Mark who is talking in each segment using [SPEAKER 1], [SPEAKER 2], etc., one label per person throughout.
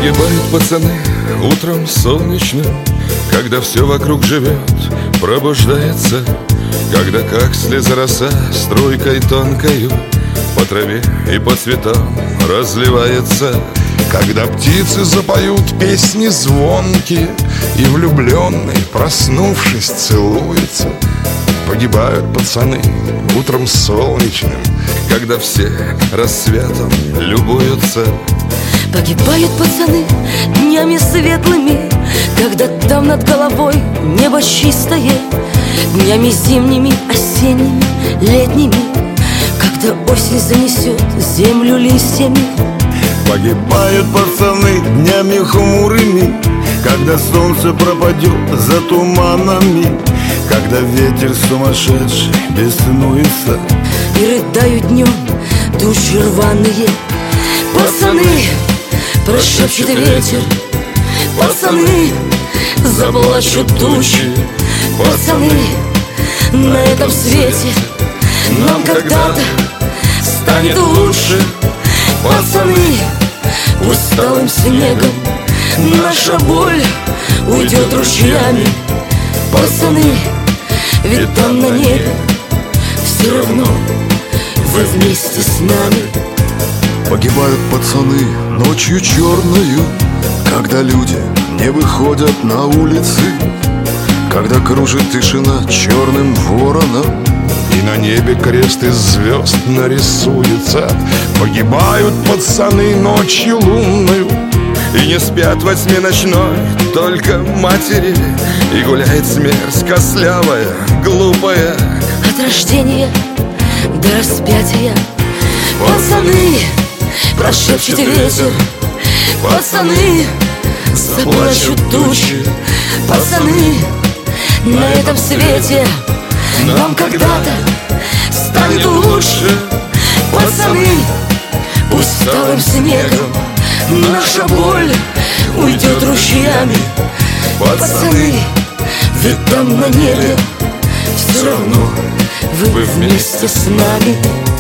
[SPEAKER 1] Погибают пацаны утром солнечным, когда все вокруг живет, пробуждается, когда как слеза роса струйкой тонкою по траве и по цветам разливается.
[SPEAKER 2] Когда птицы запоют песни звонкие, и влюбленный, проснувшись, целуется. Погибают пацаны утром солнечным,
[SPEAKER 1] когда все рассветом любуются.
[SPEAKER 3] Погибают пацаны днями светлыми, когда там над головой небо чистое, днями зимними, осенними, летними, когда осень занесет землю листьями.
[SPEAKER 4] Погибают пацаны днями хмурыми, когда солнце пропадет за туманами, когда ветер сумасшедший беснуется.
[SPEAKER 3] И рыдают днем души рваные. Пацаны, прошепчет ветер, пацаны, заплачут тучи. Пацаны, на этом свете нам когда-то станет лучше. Пацаны, усталым снегом наша боль уйдет ручьями. Пацаны, ведь там на небе все равно вы вместе с нами.
[SPEAKER 5] Погибают пацаны ночью черною, когда люди не выходят на улицы, когда кружит тишина черным вороном,
[SPEAKER 2] и на небе крест из звезд нарисуется. Погибают пацаны ночью лунною,
[SPEAKER 1] и не спят во тьме ночной только матери, и гуляет смерть костлявая, глупая.
[SPEAKER 3] От рождения до распятия. Пацаны, прошепчет ветер, пацаны, заплачут тучи. Пацаны, на этом свете нам когда-то станет лучше. Пацаны, усталым снегом наша боль уйдет ручьями. Пацаны, ведь там на небе все равно вы вместе с нами.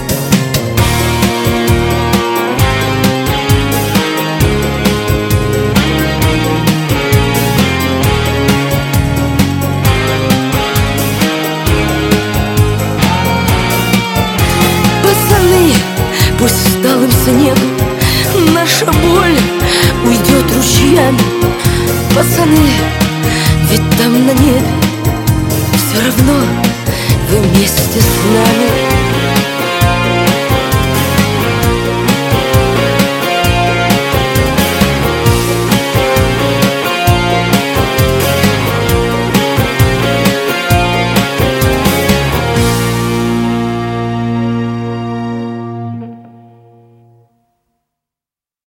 [SPEAKER 3] Пацаны, пусть усталым снегом наша боль уйдет ручьями. Пацаны, ведь там на небе все равно вы вместе с нами.